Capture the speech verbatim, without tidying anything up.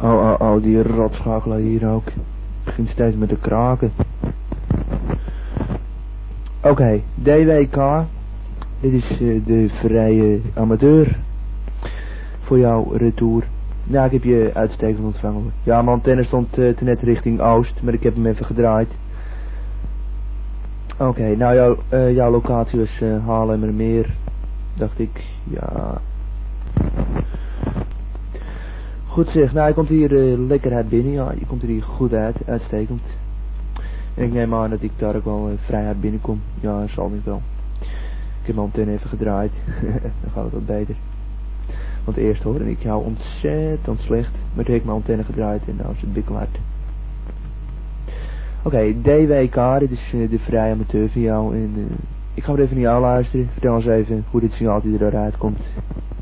Oh, oh, oh, die rotschakelaar hier ook. Begint steeds met de kraken. Oké, okay, D W K. Dit is uh, de vrije amateur. Voor jou retour. Nou, ik heb je uitstekend ontvangen hoor. Ja, mijn antenne stond uh, te net richting oost, maar ik heb hem even gedraaid. Oké, okay, nou jou, uh, jouw locatie was uh, Haarlemmermeer. Dacht ik, ja. Goed zeg, nou je komt hier uh, lekker uit binnen, ja. Je komt er hier goed uit, uitstekend. En ik neem aan dat ik daar ook wel uh, vrij hard binnenkom. Ja, zal niet wel. Ik heb mijn antenne even gedraaid. Dan gaat het wat beter. Want eerst hoorde ik jou ontzettend slecht. Maar toen heb ik mijn antenne gedraaid en nou is het bikkelhard. Oké, okay, D W K, dit is uh, de vrije amateur van jou. En uh, ik ga weer even naar jou luisteren. Vertel eens even hoe dit signaal eruit komt.